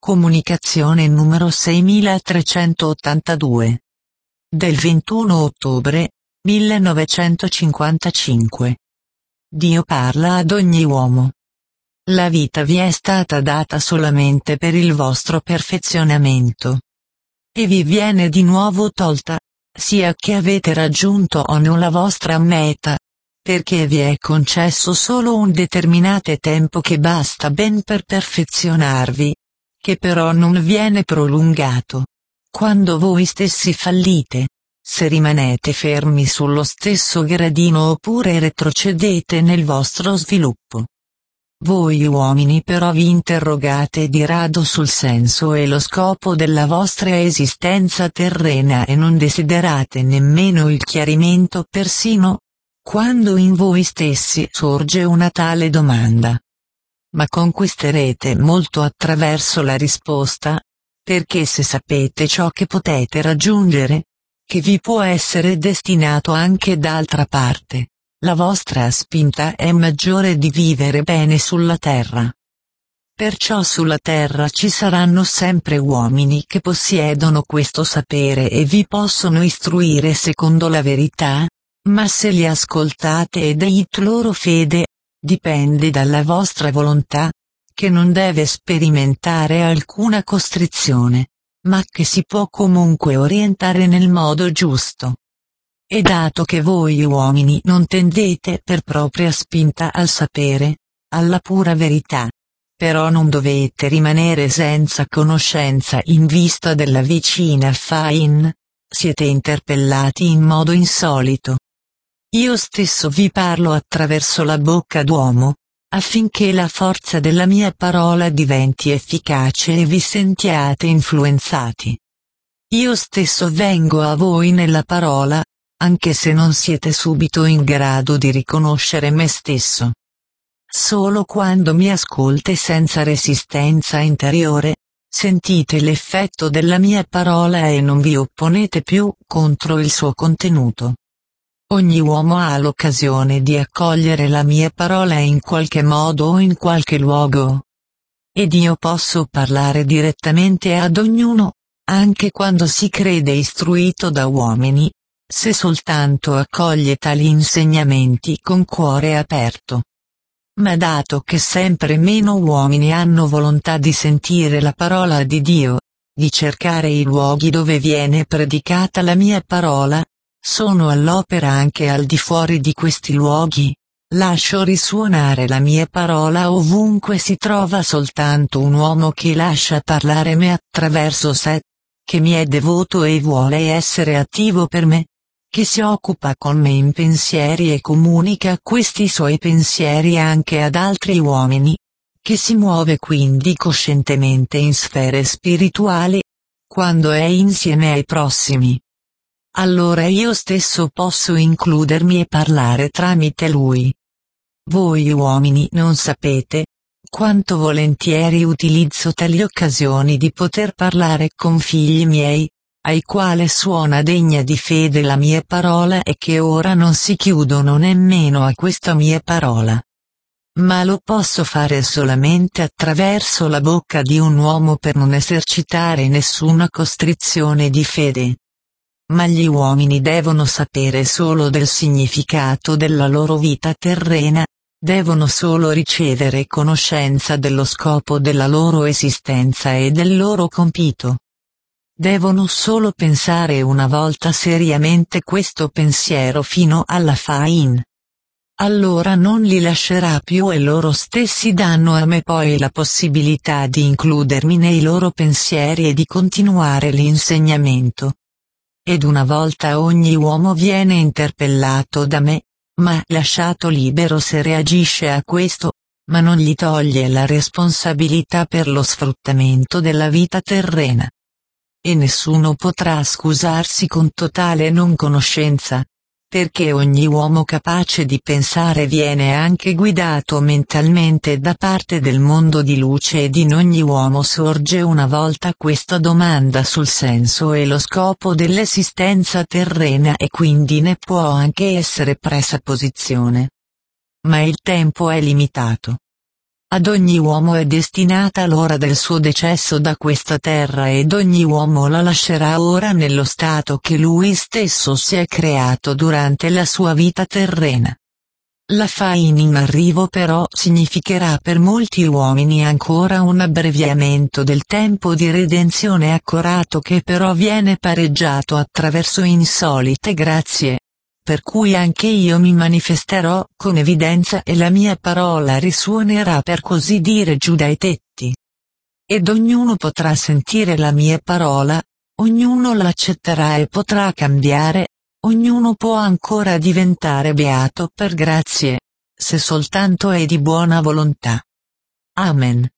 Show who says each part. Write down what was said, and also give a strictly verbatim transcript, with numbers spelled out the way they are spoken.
Speaker 1: Comunicazione numero seimilatrecentottantadue. Del ventuno ottobre millenovecentocinquantacinque. Dio parla ad ogni uomo. La vita vi è stata data solamente per il vostro perfezionamento. E vi viene di nuovo tolta, sia che avete raggiunto o no la vostra meta, perché vi è concesso solo un determinato tempo che basta ben per perfezionarvi, che però non viene prolungato. Quando voi stessi fallite, se rimanete fermi sullo stesso gradino oppure retrocedete nel vostro sviluppo. Voi uomini però vi interrogate di rado sul senso e lo scopo della vostra esistenza terrena e non desiderate nemmeno il chiarimento persino quando in voi stessi sorge una tale domanda. Ma conquisterete molto attraverso la risposta, perché se sapete ciò che potete raggiungere, che vi può essere destinato anche d'altra parte, la vostra spinta è maggiore di vivere bene sulla terra. Perciò sulla terra ci saranno sempre uomini che possiedono questo sapere e vi possono istruire secondo la verità, ma se li ascoltate e date loro fede, dipende dalla vostra volontà, che non deve sperimentare alcuna costrizione, ma che si può comunque orientare nel modo giusto. E dato che voi uomini non tendete per propria spinta al sapere, alla pura verità, però non dovete rimanere senza conoscenza in vista della vicina Fain, siete interpellati in modo insolito. Io stesso vi parlo attraverso la bocca d'uomo, affinché la forza della mia parola diventi efficace e vi sentiate influenzati. Io stesso vengo a voi nella parola, anche se non siete subito in grado di riconoscere me stesso. Solo quando mi ascolte senza resistenza interiore, sentite l'effetto della mia parola e non vi opponete più contro il suo contenuto. Ogni uomo ha l'occasione di accogliere la mia parola in qualche modo o in qualche luogo. Ed io posso parlare direttamente ad ognuno, anche quando si crede istruito da uomini, se soltanto accoglie tali insegnamenti con cuore aperto. Ma dato che sempre meno uomini hanno volontà di sentire la parola di Dio, di cercare i luoghi dove viene predicata la mia parola, sono all'opera anche al di fuori di questi luoghi, lascio risuonare la mia parola ovunque si trova soltanto un uomo che lascia parlare me attraverso sé, che mi è devoto e vuole essere attivo per me, che si occupa con me in pensieri e comunica questi suoi pensieri anche ad altri uomini, che si muove quindi coscientemente in sfere spirituali, quando è insieme ai prossimi. Allora io stesso posso includermi e parlare tramite lui. Voi uomini non sapete quanto volentieri utilizzo tali occasioni di poter parlare con figli miei, ai quali suona degna di fede la mia parola e che ora non si chiudono nemmeno a questa mia parola. Ma lo posso fare solamente attraverso la bocca di un uomo per non esercitare nessuna costrizione di fede. Ma gli uomini devono sapere solo del significato della loro vita terrena, devono solo ricevere conoscenza dello scopo della loro esistenza e del loro compito. Devono solo pensare una volta seriamente questo pensiero fino alla Fain. Allora non li lascerà più e loro stessi danno a me poi la possibilità di includermi nei loro pensieri e di continuare l'insegnamento. Ed una volta ogni uomo viene interpellato da me, ma lasciato libero se reagisce a questo, ma non gli toglie la responsabilità per lo sfruttamento della vita terrena. E nessuno potrà scusarsi con totale non conoscenza, perché ogni uomo capace di pensare viene anche guidato mentalmente da parte del mondo di luce ed in ogni uomo sorge una volta questa domanda sul senso e lo scopo dell'esistenza terrena e quindi ne può anche essere presa posizione. Ma il tempo è limitato. Ad ogni uomo è destinata l'ora del suo decesso da questa terra ed ogni uomo la lascerà ora nello stato che lui stesso si è creato durante la sua vita terrena. La fine in arrivo però significherà per molti uomini ancora un abbreviamento del tempo di redenzione accorato che però viene pareggiato attraverso insolite grazie. Per cui anche io mi manifesterò con evidenza e la mia parola risuonerà per così dire giù dai tetti. Ed ognuno potrà sentire la mia parola, ognuno l'accetterà e potrà cambiare, ognuno può ancora diventare beato per grazie, se soltanto è di buona volontà. Amen.